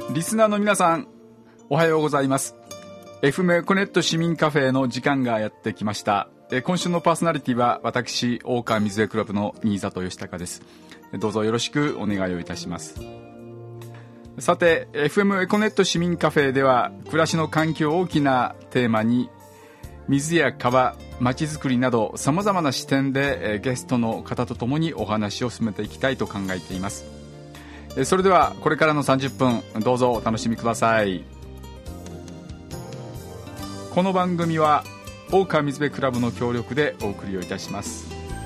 リスナーの皆さん、おはようございます。 FM エコネット市民カフェの時間がやってきました。今週のパーソナリティは私、大川水江クラブの新里義孝です。どうぞよろしくお願いをいたします。さて、 FM エコネット市民カフェでは暮らしの環境を大きなテーマに水や川、まちづくりなどさまざまな視点でゲストの方とともにお話を進めていきたいと考えています。それではこれからの30分どうぞお楽しみください。この番組は大川水辺クラブの協力でお送りをいたします。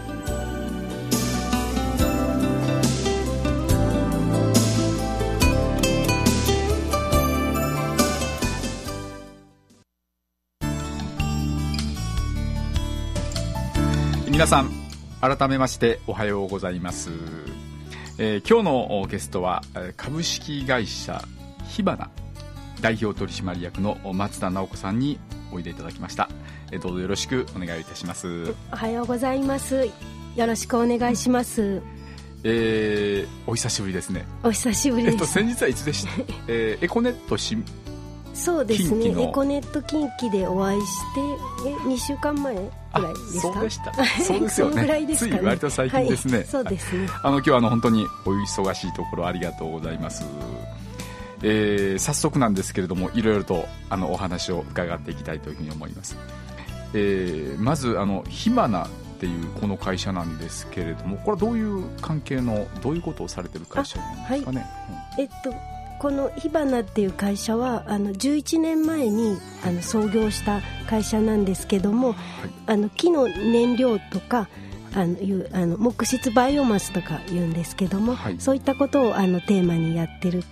皆さん改めましておはようございます。今日のゲストは株式会社火花代表取締役の松田直子さんにおいでいただきました。どうぞよろしくお願いいたします。 おはようございます。よろしくお願いします。 お久しぶりですね。 お久しぶりです。 先日はいつでしたエコネットそうですね、エコネット近畿でお会いして2週間前ぐらいですか。 そうでした。そうですよね。 そのぐらいですかね。 つい割と最近ですね、はい、 そうですね。 今日は本当にお忙しいところありがとうございます。早速なんですけれどもいろいろとお話を伺っていきたいというふうに思います。まず火花っていうこの会社なんですけれども、これはどういう関係のどういうことをされてる会社なんですかね。 この火花っていう会社は11年前に創業した会社なんですけども、はい、木の燃料とか木質バイオマスとか言うんですけども、はい、そういったことをテーマにやってる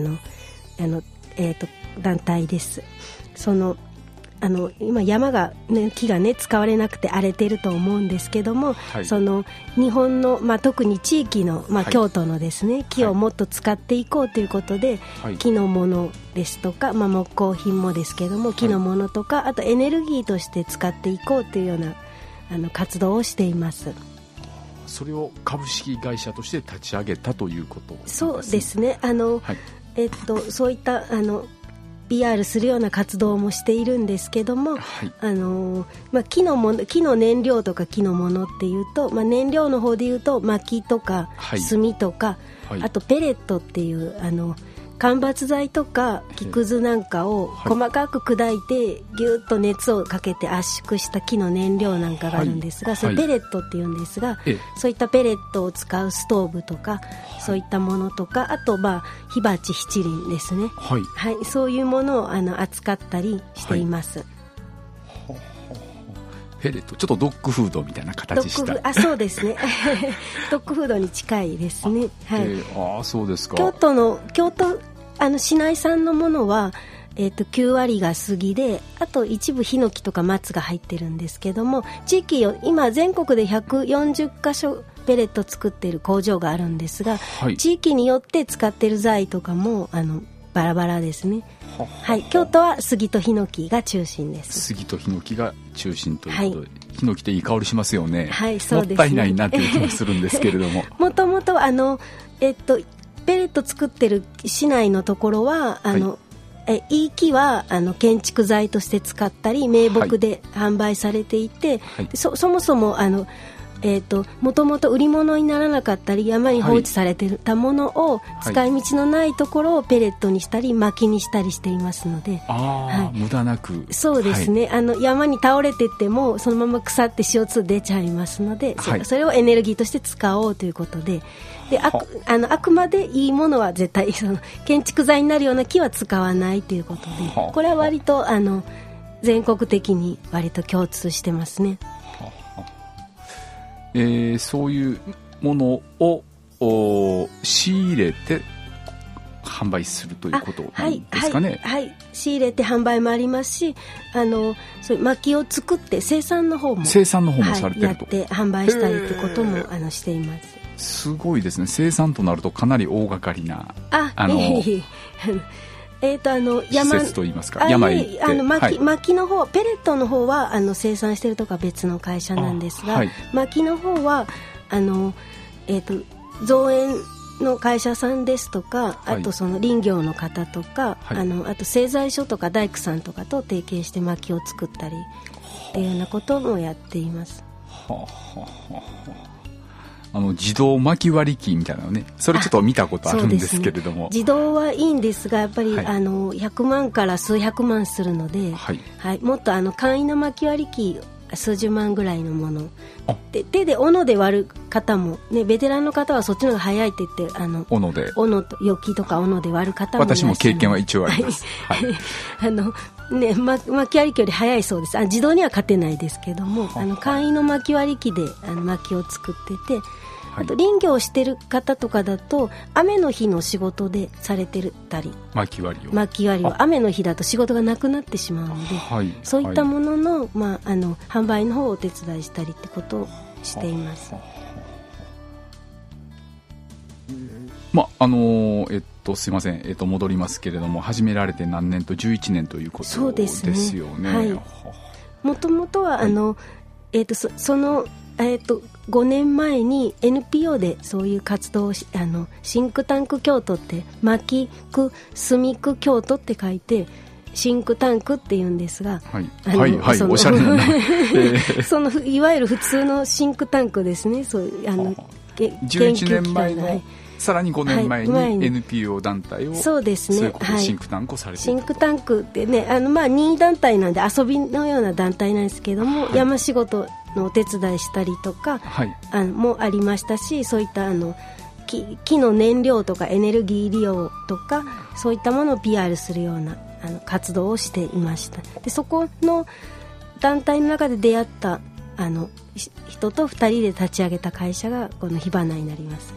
団体です。今山が、ね、木がね使われなくて荒れていると思うんですけども、はい、日本の、特に地域の、はい、京都のですね木をもっと使っていこうということで、はい、木のものですとか、木工品もですけども木のものとか、はい、あとエネルギーとして使っていこうというような活動をしています。 それを株式会社として立ち上げたということですね。 そうですね。そういったPR するような活動もしているんですけども、はい、木の燃料とか木のものっていうと、燃料の方でいうと薪とか炭とか、はい、あとペレットっていう間伐材とか木くずなんかを細かく砕いてギュッと熱をかけて圧縮した木の燃料なんかがあるんですが、それペレットっていうんですが、そういったペレットを使うストーブとかそういったものとか、あと火鉢七輪ですね、はいはい、そういうものを扱ったりしています。はい、 ペレットちょっとドッグフードみたいな形したそうですねドッグフードに近いですね。はい、 そうですか。 京都市内産のものは、9割が杉で、あと一部ヒノキとか松が入ってるんですけども、地域今全国で140カ所ペレット作っている工場があるんですが、はい、地域によって使っている材とかもバラバラですね。はい、京都は杉とヒノキが中心です。 杉とヒノキが中心ということで、はい、ヒノキっていい香りしますよね。はい、 そうですね。 もったいないなっていう気がするんですけれどももともとペレット作ってる市内のところはいい木は建築材として使ったり名木で販売されていて、はい、そもそももともと売り物にならなかったり山に放置されていたものを使い道のないところをペレットにしたり薪にしたりしていますので、 はい、無駄なく。 そうですね、はい、山に倒れていってもそのまま腐って CO2 出ちゃいますので、はい、それをエネルギーとして使おうということで、あくまでいいものは絶対建築材になるような木は使わないということで、これは割と全国的に割と共通してますね。 そういうものを仕入れて販売するということなんですかね。 はい、仕入れて販売もありますし、そういう薪を作って生産の方もされてると、 やって販売したりということもしています。 すごいですね。生産となるとかなり大掛かりな施設といいますか、山へ行って薪の方、ペレットの方は生産しているとか別の会社なんですが、はい、薪の方は造園の会社さんですとか、あとその林業の方とか、あと製材所とか大工さんとかと提携して薪を作ったりっていうようなこともやっています。 自動薪割り機みたいなのね、それちょっと見たことあるんですけれども、 自動はいいんですが、やっぱり、100万から数百万するので、もっと簡易な薪割り機数十万ぐらいのもので、手で斧で割る方も、ね、ベテランの方はそっちの方が早いって言って斧とヨッキとか斧で割る方もいらっしゃる。 私も経験は一応あります。 薪割り機より早いそうです。自動には勝てないですけども、簡易の薪割り機で薪を作ってて、あと林業をしてる方とかだと雨の日の仕事でされてたり、薪割りを雨の日だと仕事がなくなってしまうので、そういったものの、販売の方をお手伝いしたりってことをしています。 すいません、戻りますけれども、始められて何年と11年ということですよね。 もともとはその5年前に NPO でそういう活動をシンクタンク京都って、薪区住区京都って書いてシンクタンクって言うんですが、 おしゃれなそのいわゆる普通のシンクタンクですね。そういう 11年前のさらに5年前に NPO 団体をそういうことでシンクタンクをされている。 シンクタンクってね、任意団体なんで遊びのような団体なんですけども、山仕事のお手伝いしたりとか、もありましたし、そういった木の燃料とかエネルギー利用とか、そういったものを PR するような活動をしていました。でそこの団体の中で出会った人と2人で立ち上げた会社がこの火花になります。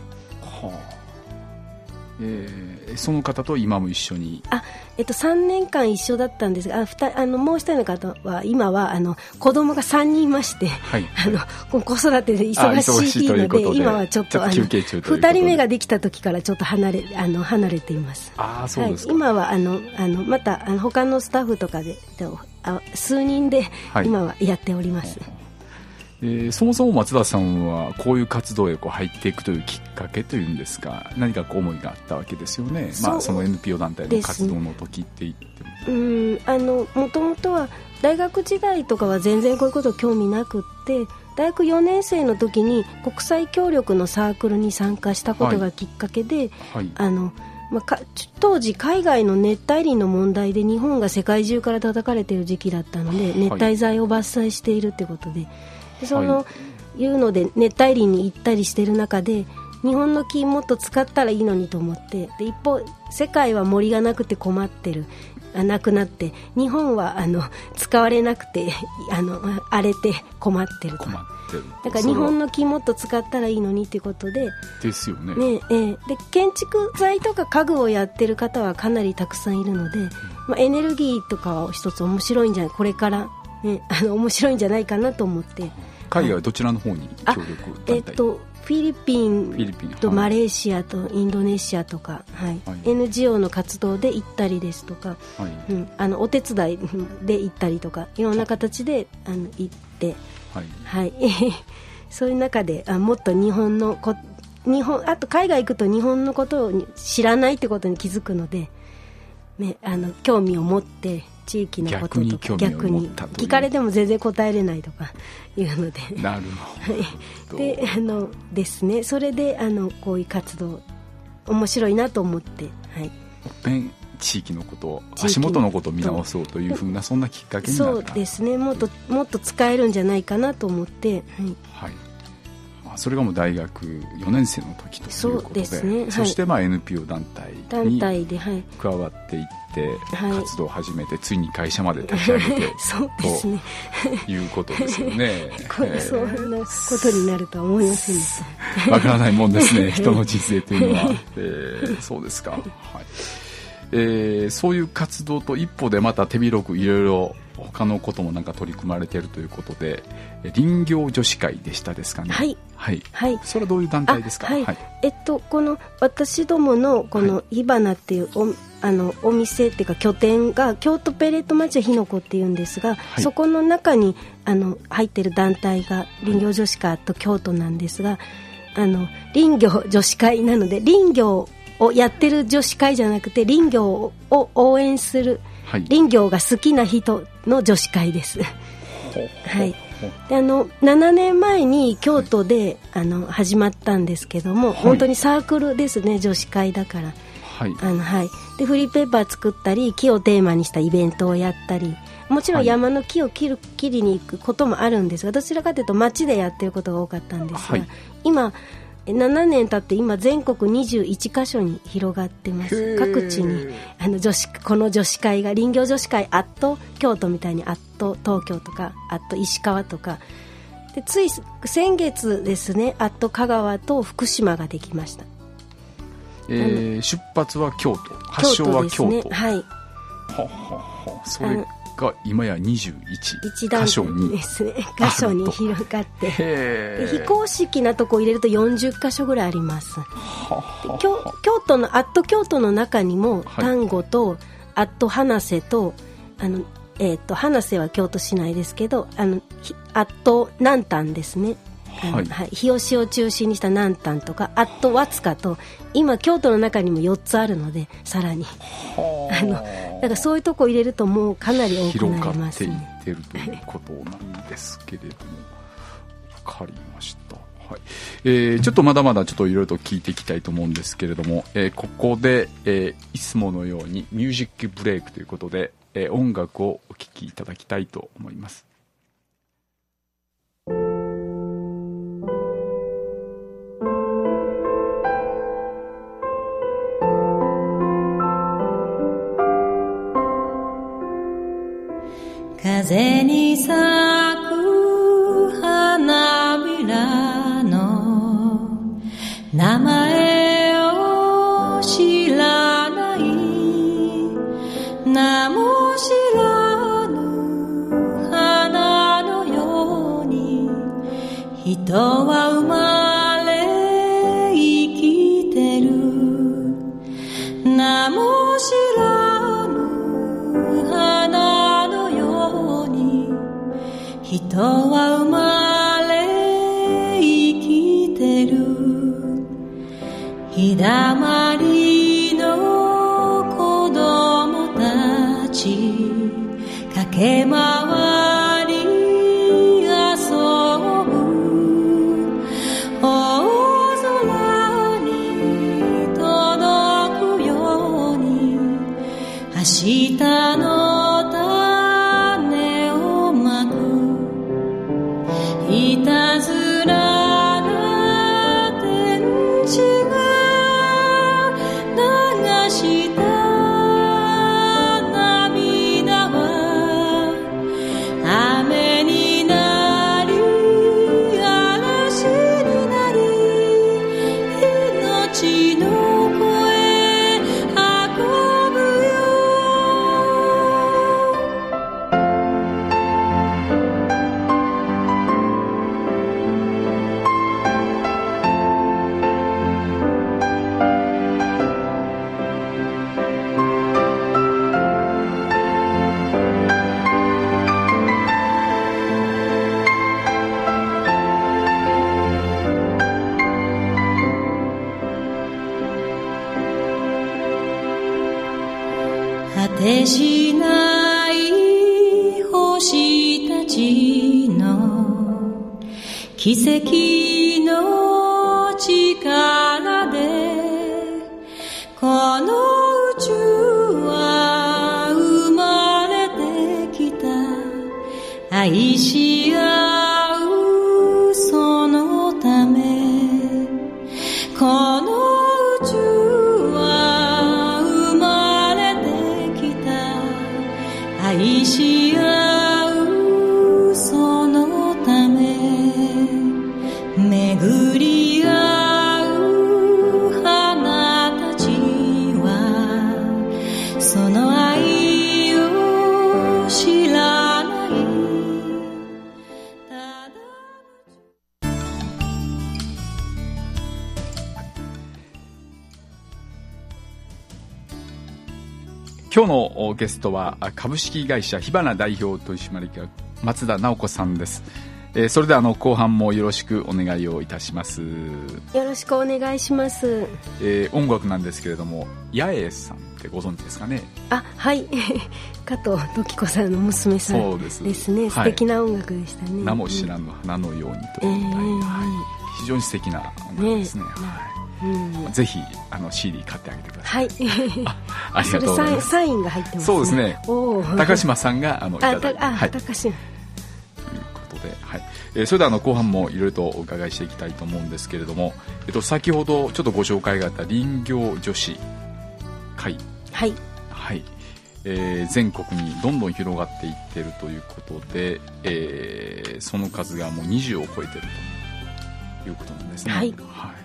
その方と今も一緒に 3年間一緒だったんですが、もう一人の方は今は子供が3人いまして、子育てで忙しいので今はちょっと2人目ができた時からちょっと離れています。 そうですか。 今はまた他のスタッフとかで数人で今はやっております。 そもそも松田さんはこういう活動へ入っていくというきっかけというんですか、何か思いがあったわけですよね。その NPO 団体の活動の時って言っても、 もともとは大学時代とかは全然こういうこと興味なくって、大学4年生の時に国際協力のサークルに参加したことがきっかけで、当時海外の熱帯林の問題で日本が世界中から叩かれている時期だったので、熱帯材を伐採しているということで、いうので熱帯林に行ったりしている中で、日本の木もっと使ったらいいのにと思って、で一方世界は森がなくて困ってる、なくなって、日本は使われなくて荒れて困ってると。だから日本の木もっと使ったらいいのにということでですよね。 で建築材とか家具をやってる方はかなりたくさんいるので、エネルギーとかは一つ面白いんじゃない、これから、面白いんじゃないかなと思って。 海外はどちらの方に協力団体？ フィリピンとマレーシアとインドネシアとか、NGO の活動で行ったりですとか、お手伝いで行ったりとか、いろんな形で行って、そういう中でもっとあと海外行くと日本のことを知らないってことに気づくので、興味を持って地域のこととか逆に聞かれても全然答えれないとかいうので、 なるほど。 でですね、それでこういう活動面白いなと思って、 地域のことを、足元のことを見直そうというふうな、そんなきっかけになった。 そうですね、もっと使えるんじゃないかなと思って、 それがもう大学4年生の時ということで、そしてNPO 団体に加わっていって活動を始めて、ついに会社まで立ち上げてそうですねということですよね。 そんなことになるとは思いませんでした。 わからないもんですね、人の人生というのは。そうですか。そういう活動と一歩でまた手広くいろいろ他のこともなんか取り組まれているということで、林業女子会でしたですかね。それはどういう団体ですか？ この私どものこの火花っていうお店っていうか拠点が京都ペレット町火の粉っていうんですが、そこの中に入っている団体が林業女子会と京都なんですが、 林業女子会なので、林業をやってる女子会じゃなくて林業を応援する、はい、林業が好きな人の女子会です。はい、で7年前に京都で、始まったんですけども、はい、本当にサークルですね、女子会だから、はい、はい、でフリーペーパー作ったり木をテーマにしたイベントをやったり、もちろん山の木を切りに行くこともあるんですが、どちらかというと町でやってることが多かったんですが、はい、今7年経って今全国21カ所に広がってます。各地にこの女子会が、林業女子会京都みたいに東京とか石川とかで、つい先月ですね、香川と福島ができました。 出発は京都、発祥は京都ですね。はい。それが今や21箇所にですね、箇所に広がって、非公式なとこ入れると40箇所ぐらいあります。京都の中にも、丹後と花瀬と花瀬は京都市内ですけど、南丹ですね、はい、日吉を中心にした南丹とか和塚と、今京都の中にも4つあるので、さらにだからそういうとこ入れるともうかなり多くなりますね。 広がっていってるということなんですけれども、分かりました。はい、ちょっとまだまだちょっといろいろと聞いていきたいと思うんですけれども、ここで、いつものようにミュージックブレイクということで、音楽をお聴きいただきたいと思います。 風に咲く花びらの名前を知らない、名も知らぬ花のように人は生まれ生きてる、名も知らぬ花のように人は生まれ生きてる、日だまりの子供たち駆け回り遊ぶ、大空に届くように明日の種をまく、いたずらな天使が流した涙は雨になり嵐になり、命の声運ぶよ。果てしない星たちの奇跡の力で、この宇宙は生まれてきた、愛し合うそのため、この宇宙は生まれてきた、愛し合うそのため、巡り合う花たちはその愛を知らない、ただ今日のゲストは株式会社火花代表取締役松田直子さんです。 それでは後半もよろしくお願いをいたします。 よろしくお願いします。 音楽なんですけれども、八重さんってご存知ですかね。 はい加藤時子さんの娘さんですね。素敵な音楽でしたね。 名も知らぬ花のようにという非常に素敵な音楽ですね。ぜひCD 買ってあげてください。ありがとうございます。 サインが入ってますね。 そうですね。高島さんがいただいて、 高島それでは後半もいろいろとお伺いしていきたいと思うんですけれども、先ほどちょっとご紹介があった林業女子会、全国にどんどん広がっていっているということで、その数がもう20を超えているということなんですね。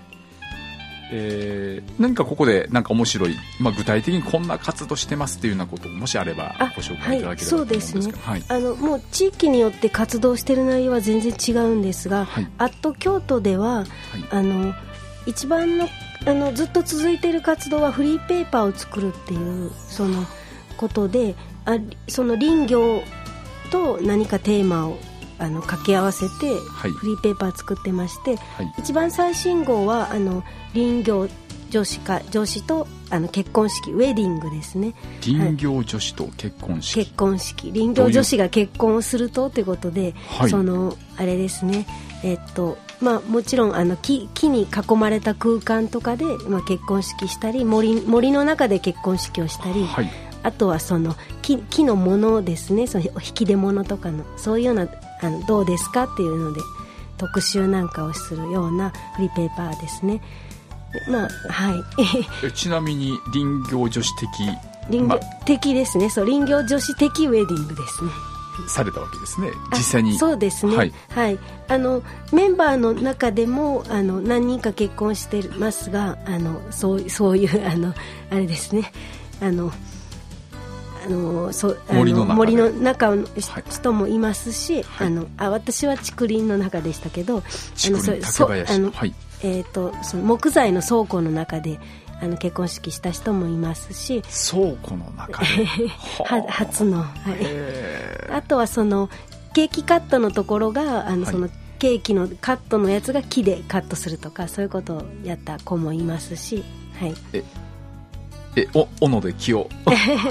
何かここで面白い、具体的にこんな活動してますっていうようなこともしあればご紹介いただければと思うんですけど。そうですね。 もう地域によって活動している内容は全然違うんですが、アット京都では、一番のずっと続いている活動はフリーペーパーを作るっていうそのことで、その林業と何かテーマを掛け合わせてフリーペーパー作ってまして、一番最新号は林業女子と結婚式、ウェディングですね。 林業女子と結婚式、 林業女子が結婚をするということで、あれですね、もちろん木に囲まれた空間とかで、結婚式したり、森の中で結婚式をしたり、あとはその木のものですね、その引き出物とかのそういうようなどうですかっていうので特集なんかをするようなフリーペーパーですね。 ちなみに林業女子的ですね。林業女子的ウェディングですね。 されたわけですね、実際に。 そうですね。メンバーの中でも何人か結婚してますが、そういうあれですね、 森の中の人もいますし、私は竹林の中でしたけど、 竹林、竹林、 その木材の倉庫の中で結婚式した人もいますし、 倉庫の中で初の、あとはそのケーキカットのところがそのケーキのカットのやつが木でカットするとか、そういうことをやった子もいますし、 斧で木を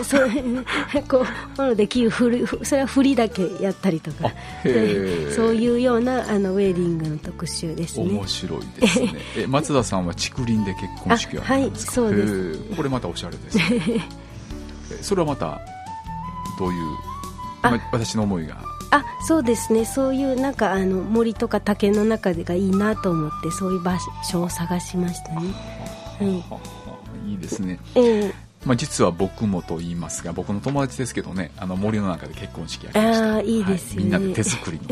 斧で木を振る、それは振りだけやったりとか、そういうようなウェディングの特集ですね。 面白いですね。松田さんは竹林で結婚式をやるんですか。 そうです。 これまたおしゃれですね。それはまたどういう私の思いが。 そうですね。そういう森とか竹の中がいいなと思って、そういう場所を探しましたね。 いいですね。実は僕もと言いますが、僕の友達ですけどね、森の中で結婚式やりました。 いいですよね。 みんなで手作り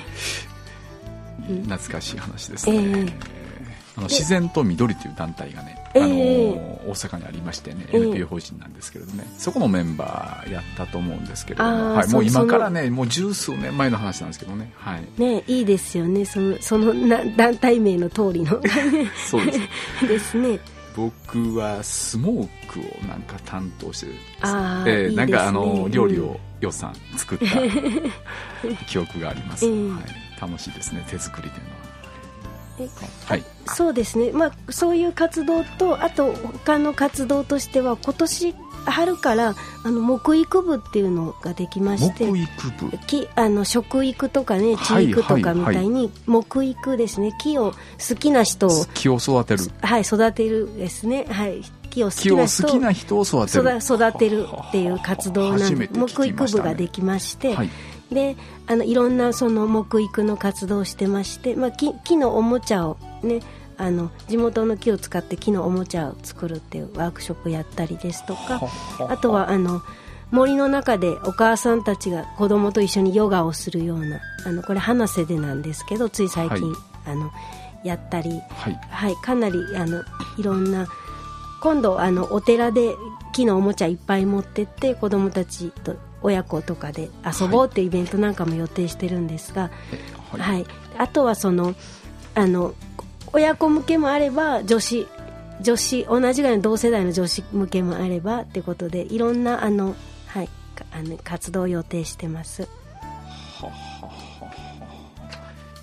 の懐かしい話ですね。自然と緑という団体がね、大阪にありましてね、NPO 法人なんですけれどね、そこのメンバーやったと思うんですけれども、もう今からね、もう十数年前の話なんですけどね。 いいですよね。その団体名の通りのそうですですね。 僕はスモークを担当していいですね。 料理を予算作った記憶があります。楽しいですね、手作りというのは。 そうですね。そういう活動と、あと他の活動としては、今年春から木育部っていうのができまして、 木育部、 食育とかね、地育とかみたいに木育ですね。木を好きな人を育てる、 育てるですね。木を好きな人を育てるっていう活動なんで、木育部ができまして、でいろんなその木育の活動をしてまして、木のおもちゃをね、地元の木を使って木のおもちゃを作るっていうワークショップやったりですとか、あとは森の中でお母さんたちが子供と一緒にヨガをするような、これ花瀬でなんですけど、つい最近、やったり、かなりいろんな、今度お寺で木のおもちゃいっぱい持ってって子供たちと親子とかで遊ぼうっていうイベントなんかも予定してるんですが、あとはその親子向けもあれば、女子同じぐらいの同世代の女子向けもあればってことで、いろんな活動を予定してます。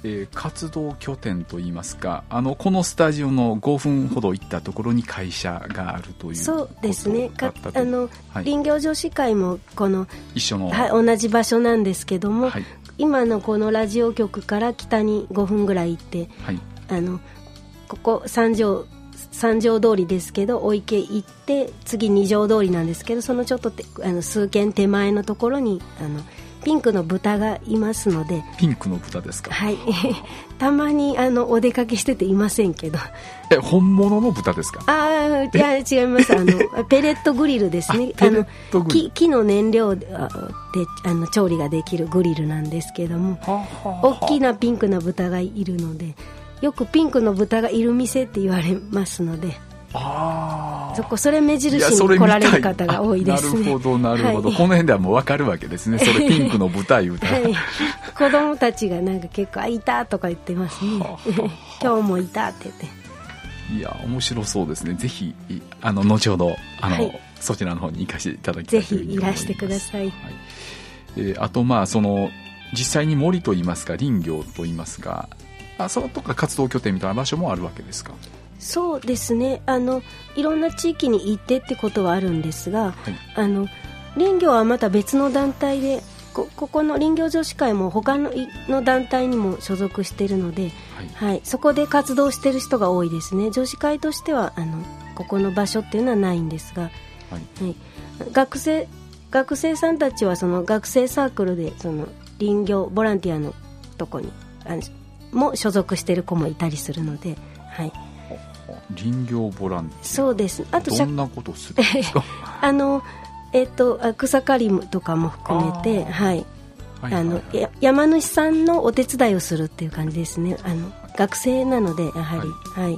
活動拠点といいますか、このスタジオの5分ほど行ったところに会社があるということだったと。 そうですね。林業女子会もこの一緒の、 同じ場所なんですけども、今のこのラジオ局から北に5分ぐらい行って、ここ三条通りですけど、お池行って次二条通りなんですけど、そのちょっと数軒手前のところにピンクの豚がいますので。 ピンクの豚ですか？ はいたまにお出かけしてていませんけど。 本物の豚ですか？ いや違います。ペレットグリルですね。木の燃料で調理ができるグリルなんですけども、大きなピンクな豚がいるので、よくピンクの豚がいる店って言われますので、それ目印に来られる方が多いですね。 なるほどなるほど、この辺ではもう分かるわけですね。それピンクの豚言うたら、 子供たちがなんか結構いたとか言ってますね今日もいたって言って。 いや面白そうですね。ぜひ後ほどそちらの方に行かせていただきたいというふうに思います。ぜひいらしてください。あと実際に森といいますか林業といいますか、そのとか活動拠点みたいな場所もあるわけですか？ そうですね。いろんな地域に行ってってことはあるんですが、林業はまた別の団体で、ここの林業女子会も他の団体にも所属しているので、そこで活動している人が多いですね。女子会としてはここの場所っていうのはないんですが、学生さんたちはその学生サークルでその林業ボランティアのとこにも所属している子もいたりするので、 林業ボランティア。 そうです。あとどんなことをするんですか？ 草刈りとかも含めて、山主さんのお手伝いをするっていう感じですね。学生なのでやはり、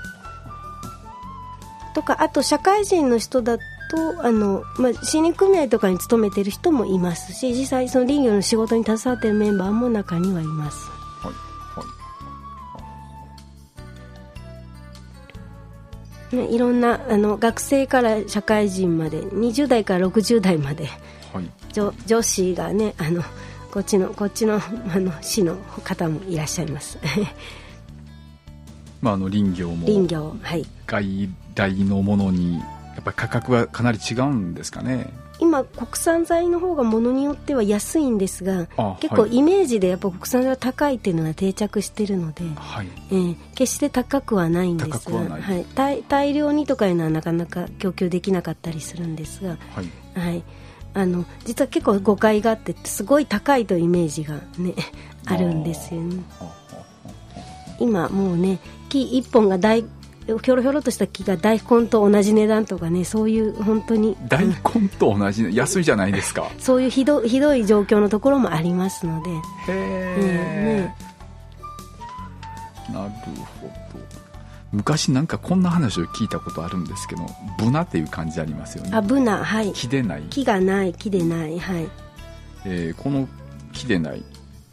とか、あと社会人の人だと森林組合とかに勤めてる人もいますし、実際その林業の仕事に携わっているメンバーも中にはいます。いろんな学生から社会人まで20代から60代まで、女子がねこっちの市の方もいらっしゃいます林業も外来のものにやっぱり価格はかなり違うんですかね？今国産材の方がものによっては安いんですが、結構イメージでやっぱ国産材は高いっていうのが定着しているので、決して高くはないんですが、大量にとかいうのはなかなか供給できなかったりするんですが、実は結構誤解があって、すごい高いというイメージが、あるんですよね。今もうね、木1本がひょろひょろとした木が大根と同じ値段とかね、そういう本当に大根と同じ、安いじゃないですか。 そういうひどい状況のところもありますので。 なるほど。昔なんかこんな話を聞いたことあるんですけど、ブナっていう感じありますよね。 ブナ、 木でない、 木がない、木でない、 この木でない、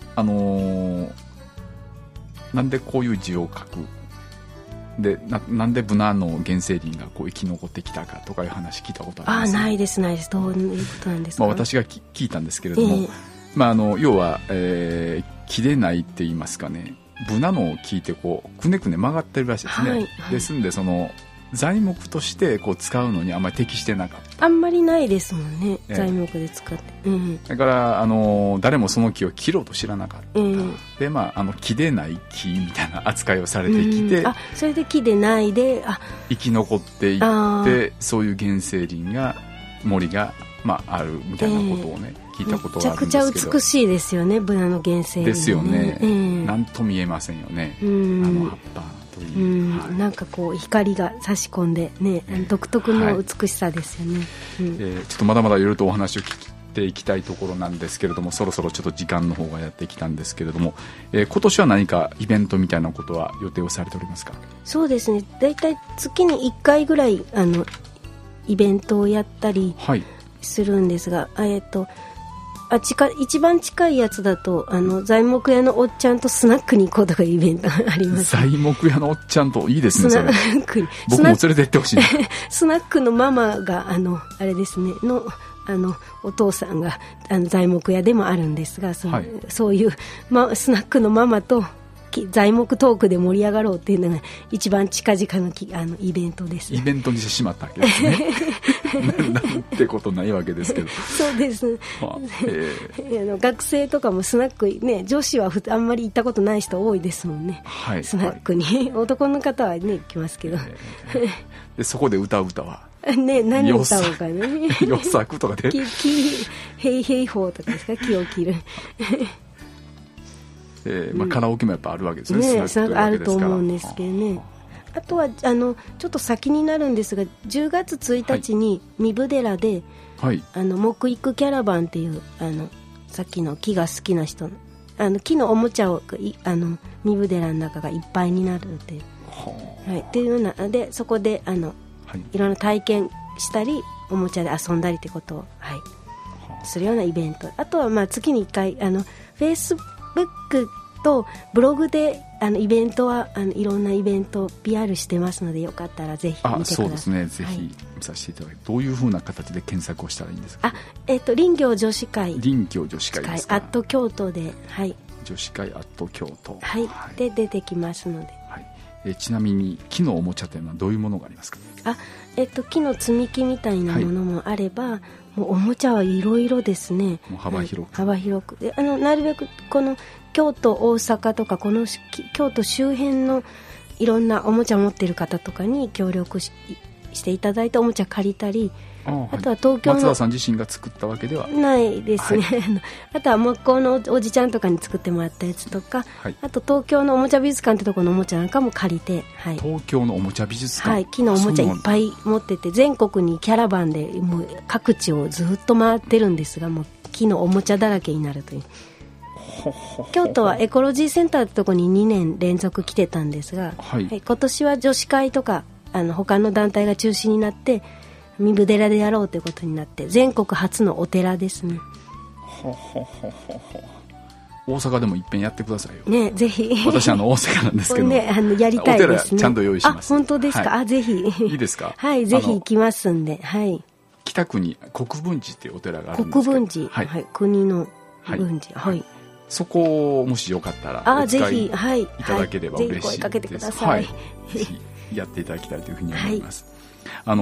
なんでこういう字を書くで、なんでブナの原生林がこう生き残ってきたかとかいう話聞いたことあります？ ないです。どういうことなんですか？ 私が聞いたんですけれども、要は、木でないって言いますかね、ブナの木ってこうくねくね曲がってるらしいですね。ですんでその材木としてこう使うのにあんまり適してなかった。 あんまりないですもんね、材木で使って、 だから誰もその木を切ろうと知らなかった、で木でない木みたいな扱いをされてきて、 それで木でないで生き残っていって、そういう原生林が森が、あるみたいなことをね、聞いたことがあるんですけど、めちゃくちゃ美しいですよね、ブナの原生林、 ですよね、なんと見えませんよね、葉っぱなんかこう光が差し込んでね、独特の美しさですよね。 ちょっとまだまだいろいろとお話を聞いていきたいところなんですけれども、そろそろちょっと時間の方がやってきたんですけれども、今年は何かイベントみたいなことは予定をされておりますか？そうですね、 だいたい月に1回ぐらいイベントをやったりするんですが、一番近いやつだと材木屋のおっちゃんとスナックに行こうとかいうイベントがあります。 材木屋のおっちゃんといいですね、それ僕も連れてってほしいスナックのママがあれですねのお父さんが材木屋でもあるんですが、そういう、スナックのママと材木トークで盛り上がろうっていうのが一番近々のイベントです。 イベントにしてしまったわけですねなんてことないわけですけどそうです、学生とかもスナック、ね、女子はあんまり行ったことない人多いですもんね、はい、スナックに、はい、男の方はね来ますけど、 でそこで歌う歌はね、何歌おうかねよさくとかでヘイヘイホーとかですか、木を切るカラオケもやっぱあるわけですね、 あると思うんですけどね。あとはちょっと先になるんですが、10月1日に壬生寺で、はい、木育キャラバンっていうさっきの木が好きな人の木のおもちゃを壬生寺の中がいっぱいになるっていう、はい、っていうようなで、そこでいろんな体験したりおもちゃで遊んだりってことを、はい、するようなイベント。あとは月に1回フェイスブックとブログでイベントはいろんなイベントを PR してますので、よかったらぜひ見てください。 そうですね、ぜひ見させていただいて、どういうふうな形で検索をしたらいいんですか。 林業女子会ですか。 京都で、はい、 女子会京都、 はい、はい、で出てきますので、 はい、ちなみに木のおもちゃというのはどういうものがありますか。 木の積み木みたいなものもあれば、はい、もうおもちゃはいろいろですね。 もう幅広く、 はい、幅広くでなるべくこの京都、大阪とかこの京都周辺のいろんなおもちゃを持っている方とかに協力していただいておもちゃ借りたり、あとは東京の松田さん自身が作ったわけではないですね、はい、あとは向こうのおじちゃんとかに作ってもらったやつとか、はい、あと東京のおもちゃ美術館ってところのおもちゃなんかも借りて、はい、 東京のおもちゃ美術館、 はい、木のおもちゃいっぱい持ってて、全国にキャラバンでもう各地をずっと回ってるんですが、もう木のおもちゃだらけになるという。京都はエコロジーセンターってとこに2年連続来てたんですが、はい、今年は女子会とか他の団体が中止になって壬生寺でやろうということになって、全国初のお寺ですね。 大阪でもいっぺんやってくださいよね、ぜひ。 私大阪なんですけど、 ね、やりたいですね。 お寺ちゃんと用意します。 本当ですか、はい、ぜひいいですか。 はい、ぜひ行きますんで、はい、 北区に国分寺っていうお寺があるんですけど、 国分寺、はいはい、国の分寺、はい、はい、 そこをもしよかったらお使いいただければ嬉しいです。ぜひ声かけてください、はい、ぜひやっていただきたいというふうに思います、はい、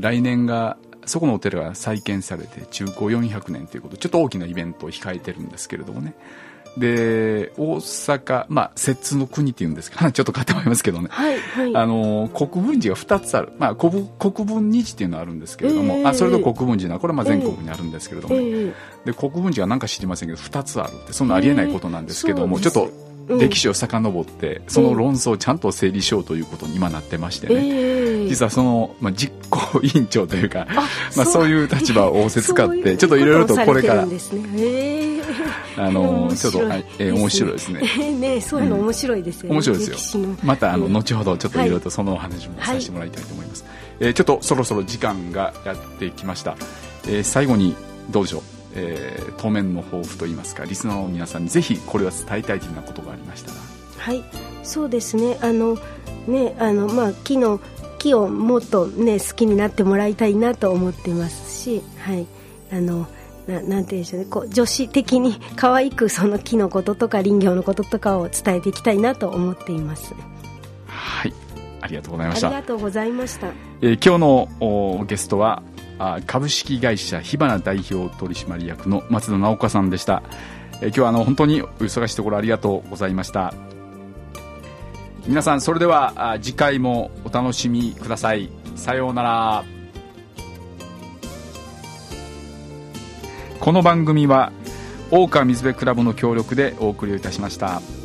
来年がそこのお寺が再建されて中高400年ということで、ちょっと大きなイベントを控えてるんですけれどもね。で大阪、摂津の国っていうんですかちょっと変わってまいりますけどね、はいはい、国分寺が2つある、国分二寺っていうのがあるんですけれども、それと国分寺はこれは全国にあるんですけれども、ね、で国分寺は何か知りませんけど2つあるって、そんなありえないことなんですけども、ちょっと歴史を遡ってその論争をちゃんと整理しようということに今なってましてね、実はその、実行委員長というかそういう立場を仰せつかってちょっといろいろとこれからちょっと面白いですね。 ね、そういうの面白いですよね。 面白いですよ。また後ほどちょっといろいろとそのお話もさせてもらいたいと思います、ちょっとそろそろ時間がやってきました、最後にどうでしょう、当面の抱負といいますか、リスナーの皆さんにぜひこれは伝えたいというようなことがありましたら。はい、 そうですね、木をもっと、ね、好きになってもらいたいなと思ってますし、はい、なんていうんでしょうね、女子的に可愛くその木のこととか林業のこととかを伝えていきたいなと思っています。 はい、ありがとうございました。 ありがとうございました。 今日のゲストは株式会社火花代表取締役の松田直子さんでした。今日は本当にお忙しいところありがとうございました。皆さん、それでは次回もお楽しみください。さようなら。この番組は大川水辺クラブの協力でお送りいたしました。